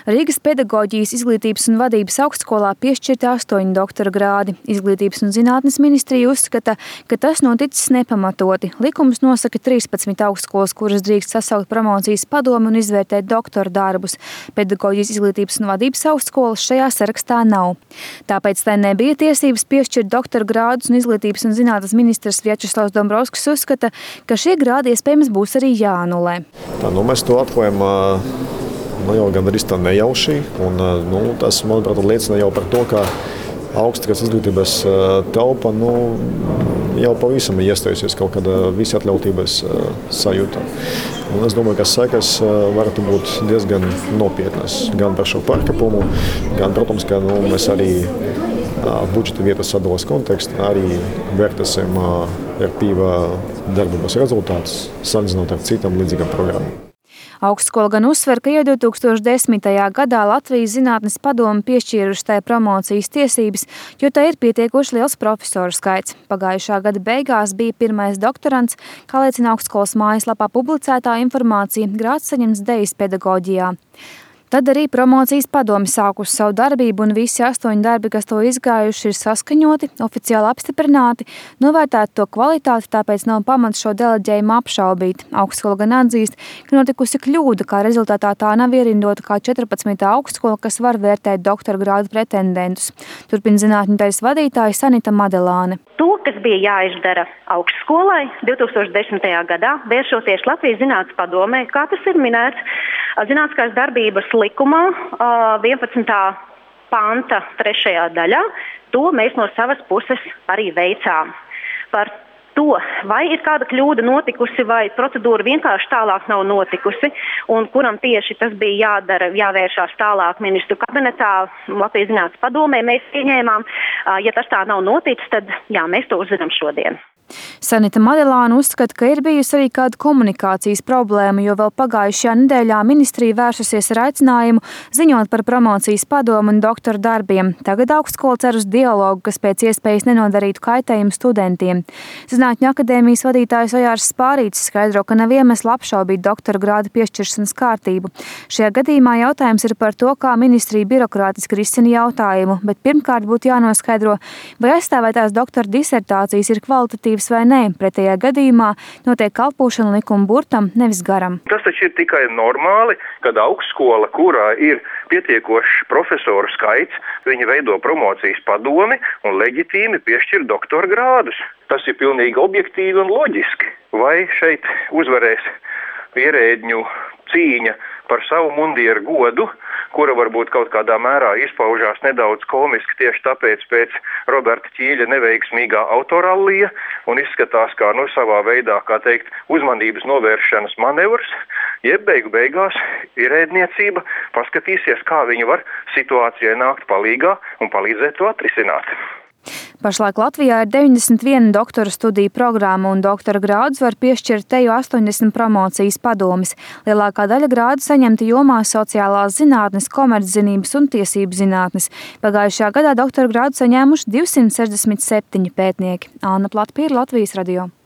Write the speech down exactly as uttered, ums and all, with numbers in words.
Rīgas pedagoģijas, izglītības un vadības augstskolā piešķirti astoņi doktora grādi. Izglītības un zinātnes ministrija uzskata, ka tas noticis nepamatoti. Likums nosaka trīspadsmit augstskolas, kuras drīkst sasaukt promocijas padomi un izvērtēt doktora darbus. Pedagoģijas, izglītības un vadības augstskolas šajā sarakstā nav. Tāpēc tai nebija tiesības piešķirt doktora grādus, un izglītības un zinātnes ministrs Vjačeslavs Dombrovskis uzskata, ka šie grādi iespējams būs arī jāanulē. Tā, nu, mēs to atklājam nu, jau gandrīz tā nejauši, un nu, tas, manuprāt, liecina jau par to, ka augstākās izglītības telpa nu, jau pavisam iestājusies kaut kāda visatļautības sajūta. Un es domāju, ka sekas varētu būt diezgan nopietnas gan par šo pārkāpumu, gan, protams, ka nu, mēs arī budžeta vietas sadalas kontekstā arī vērtēsim efektīvā darbības rezultātus, salīdzinot ar citām līdzīgām programmām. Augstskola gan uzsver, ka jau divi tūkstoši desmitajā gadā Latvijas zinātnes padome piešķīruši tai promocijas tiesības, jo tai ir pietiekoši liels profesoru skaits. Pagājušā gada beigās bija pirmais doktorants, kā liecina augstskolas mājaslapā publicētā informācija, grāds saņemts dejas pedagoģijā. Tad arī promocijas padome sākusi savu darbību, un visi astoņi darbi, kas to izgājuši, ir saskaņoti, oficiāli apstiprināti, novērtēti to kvalitāti, tāpēc nav pamata šo deleģējumu apšaubīt. Augstskola gan atzīst, ka notikusi kļūda, kā rezultātā tā nav ierindota kā četrpadsmitā augstskola, kas var vērtēt doktora grādu pretendentus. Turpina zinātņu daļas vadītāja Sanita Madelāne. To, kas bija jāizdara augstskolai divi tūkstoši desmitajā gadā, vēršoties Latvijas zinātnes padomē, kā tas ir minēts zinātniskās darbības likumā vienpadsmitā panta trešajā daļā, to mēs no savas puses arī veicām. Par to, vai ir kāda kļūda notikusi, vai procedūra vienkārši tālāk nav notikusi, un kuram tieši tas bija jādara, jāvēršās tālāk ministru kabinetā, Latvijas zinātnes padomē, mēs pieņēmām. Ja tas tā nav noticis, tad jā, mēs to uzzinām šodien. Sanita Madelāne uzskata, ka ir bijusi arī kāda komunikācijas problēma, jo vēl pagājušajā nedēļā ministrija vērsusies ar aicinājumu ziņot par promocijas padomu un doktora darbiem. Tagad augstskola cer uz dialogu, kas pēc iespējas nenodarītu kaitējumu studentiem. Zinātņu akadēmijas vadītājs Ojārs Spārītis skaidro, ka nav iemesla apšaubīt doktora grādu piešķiršanas kārtību. Šajā gadījumā jautājums ir par to, kā ministrija birokrātiski risina jautājumu, bet pirmkārt būtu jānoskaidro, vai aizstāvētās doktora disertācijas ir kvalitatīvas vai nē. Pretējā gadījumā notiek kalpošana likuma burtam, nevis garam. Tas taču ir tikai normāli, kad augstskola, kurā ir pietiekošs profesoru skaits, viņi veido promocijas padomi un leģitīmi piešķir doktora grādus. Tas ir pilnīgi objektīvi un loģiski. Vai šeit uzvarēs ierēdņu cīņa par savu mundieru godu, kura varbūt kaut kādā mērā izpaužās nedaudz komiski tieši tāpēc pēc Roberta Ķīļa neveiksmīgā autorallija un izskatās kā nu savā veidā, kā teikt, uzmanības novēršanas manevrs, jeb beigu beigās ierēdniecība paskatīsies, kā viņi var situācijai nākt palīgā un palīdzēt to atrisināt. Pašlaik Latvijā ir deviņdesmit viena doktora studiju programma, un doktora grādus var piešķirt teju astoņdesmit promocijas padomes. Lielākā daļa grādu saņemta jomā sociālās zinātnes, komerczinības un tiesību zinātnes. Pagājušajā gadā doktora grādu saņēmuši divsimt sešdesmit septiņi pētnieki. Anna Platpīra, Latvijas radio.